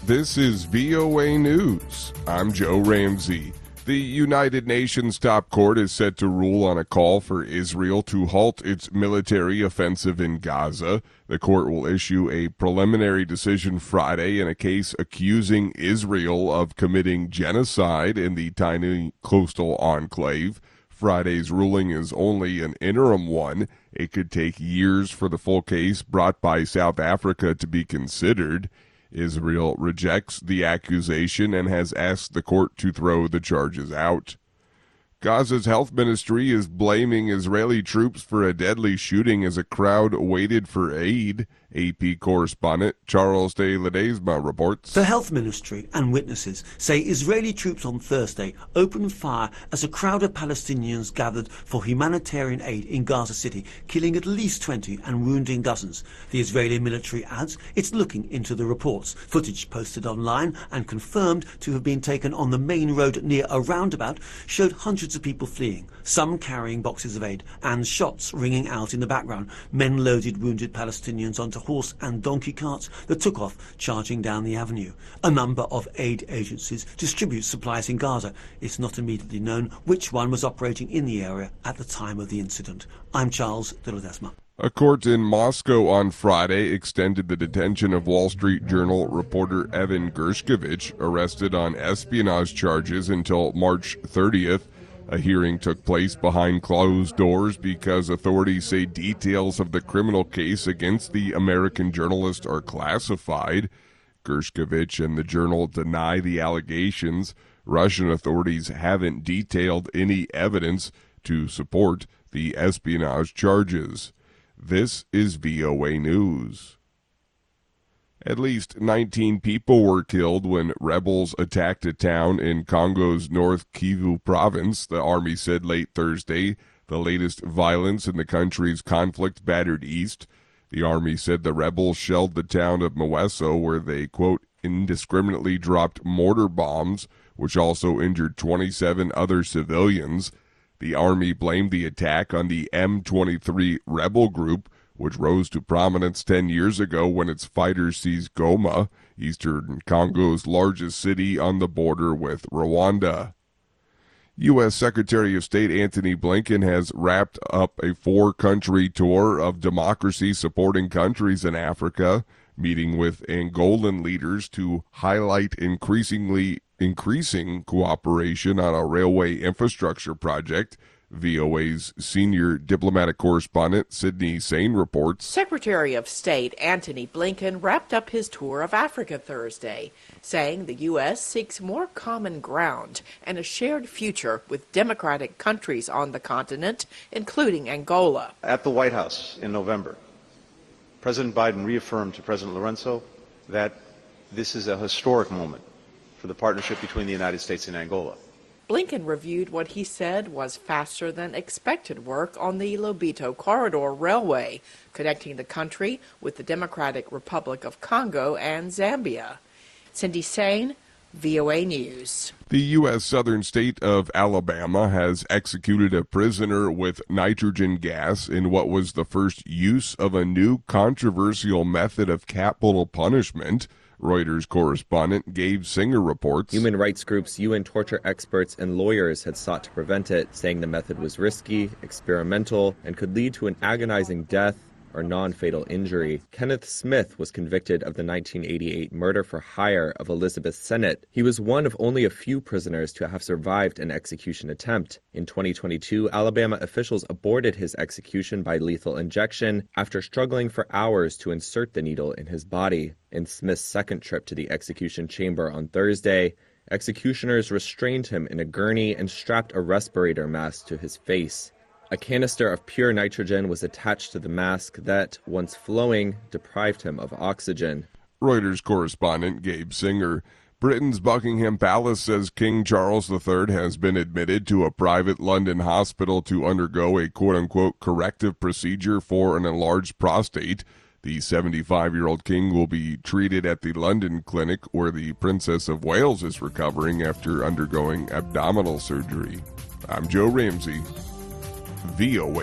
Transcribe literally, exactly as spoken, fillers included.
This is V O A News. I'm Joe Ramsey. The United Nations top court is set to rule on a call for Israel to halt its military offensive in Gaza. The court will issue a preliminary decision Friday in a case accusing Israel of committing genocide in the tiny coastal enclave. Friday's ruling is only an interim one. It could take years for the full case brought by South Africa to be considered. Israel rejects the accusation and has asked the court to throw the charges out. Gaza's health ministry is blaming Israeli troops for a deadly shooting as a crowd waited for aid. A P correspondent Charles de Ledesma reports. The health ministry and witnesses say Israeli troops on Thursday opened fire as a crowd of Palestinians gathered for humanitarian aid in Gaza City, killing at least twenty and wounding dozens. The Israeli military adds it's looking into the reports. Footage posted online and confirmed to have been taken on the main road near a roundabout showed hundreds of people fleeing, some carrying boxes of aid, and shots ringing out in the background. Men loaded wounded Palestinians onto horse and donkey carts that took off, charging down the avenue. A number of aid agencies distribute supplies in Gaza. It's not immediately known which one was operating in the area at the time of the incident. I'm Charles de Ledesma. A court in Moscow on Friday extended the detention of Wall Street Journal reporter Evan Gershkovich, arrested on espionage charges, until March thirtieth. A hearing took place behind closed doors because authorities say details of the criminal case against the American journalist are classified. Gershkovich and the Journal deny the allegations. Russian authorities haven't detailed any evidence to support the espionage charges. This is V O A News. At least nineteen people were killed when rebels attacked a town in Congo's North Kivu province, the army said late Thursday, the latest violence in the country's conflict-battered east. The army said the rebels shelled the town of Mweso, where they, quote, indiscriminately dropped mortar bombs, which also injured twenty-seven other civilians. The army blamed the attack on the M twenty-three rebel group, which rose to prominence ten years ago when its fighters seized Goma, eastern Congo's largest city on the border with Rwanda. U S Secretary of State Antony Blinken has wrapped up a four-country tour of democracy-supporting countries in Africa, meeting with Angolan leaders to highlight increasingly increasing cooperation on a railway infrastructure project. V O A's senior diplomatic correspondent Sydney Sain reports. Secretary of State Antony Blinken wrapped up his tour of Africa Thursday, saying the U S seeks more common ground and a shared future with democratic countries on the continent, including Angola. At the White House in November, President Biden reaffirmed to President Lourenço that this is a historic moment for the partnership between the United States and Angola. Blinken reviewed what he said was faster than expected work on the Lobito Corridor Railway, connecting the country with the Democratic Republic of Congo and Zambia. Cindy Sain, V O A News. The U S southern state of Alabama has executed a prisoner with nitrogen gas in what was the first use of a new controversial method of capital punishment. Reuters correspondent Gabe Singer reports. Human rights groups, U N torture experts, and lawyers had sought to prevent it, saying the method was risky, experimental, and could lead to an agonizing death or non-fatal injury. Kenneth Smith was convicted of the nineteen eighty-eight murder for hire of Elizabeth Sennett. He was one of only a few prisoners to have survived an execution attempt. In twenty twenty-two, Alabama officials aborted his execution by lethal injection after struggling for hours to insert the needle in his body. In Smith's second trip to the execution chamber on Thursday, executioners restrained him in a gurney and strapped a respirator mask to his face. A canister of pure nitrogen was attached to the mask that, once flowing, deprived him of oxygen. Reuters correspondent Gabe Singer. Britain's Buckingham Palace says King Charles the Third has been admitted to a private London hospital to undergo a quote-unquote corrective procedure for an enlarged prostate. The seventy-five-year-old king will be treated at the London clinic where the Princess of Wales is recovering after undergoing abdominal surgery. I'm Joe Ramsey, V O A.